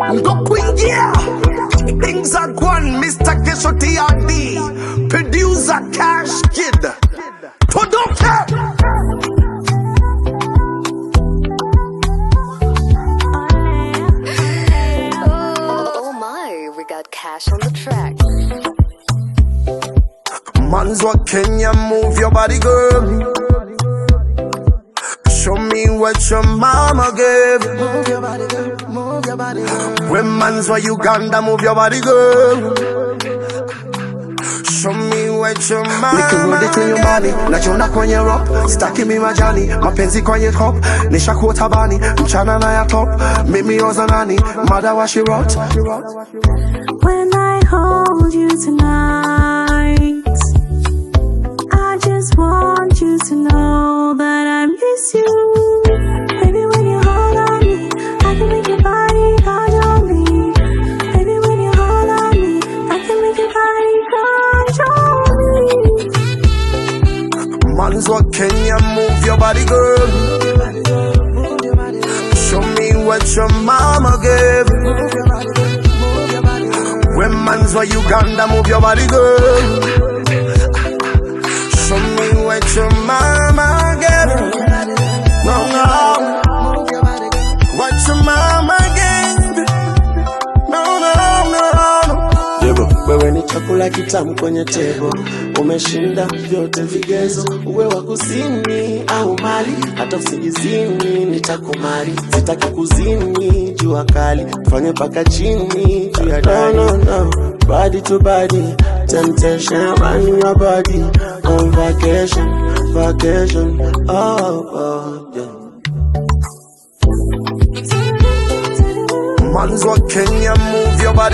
Go Queen, things are gone, Mr. Kesho TRD, producer Cash Kid, Todoke. Oh my, we got Cash on the track. Man's what Kenya, move your body, girl. Show me what your mama gave. Move your body, girl. Move your body, girl. When man's what Uganda, move your body, girl. Show me what your mama nikirudi kwenye mbali najiona kwenye rap staki mi majani mapenzi kwenye top nishakuwa tabani mchana na ya top mimi oza nani mada wa she wrote. When I hold you tonight, I just want you to know that I miss you. Baby, when you hold on me, I can make your body control me. Baby, when you hold on me, I can make your body control me. Man's what Kenya, move your body, girl. Show me what your mama gave. When man's what Uganda, move your body, girl. Show me what your mama gave. No, no. What your mama gave. No, no, no. Debo, wewe ni chakula kitamu kwenye tebo. Umeshinda vyote vigezo. Uwe wa kusini au mali, hata usingizini nitakumari. Sitaki kuzini jua kali, tufanye paka chini juu ya dari. No, no, no. Body to body, temptation on your body. On vacation, vacation. Oh, oh, yeah. Man's what Kenya, move your body.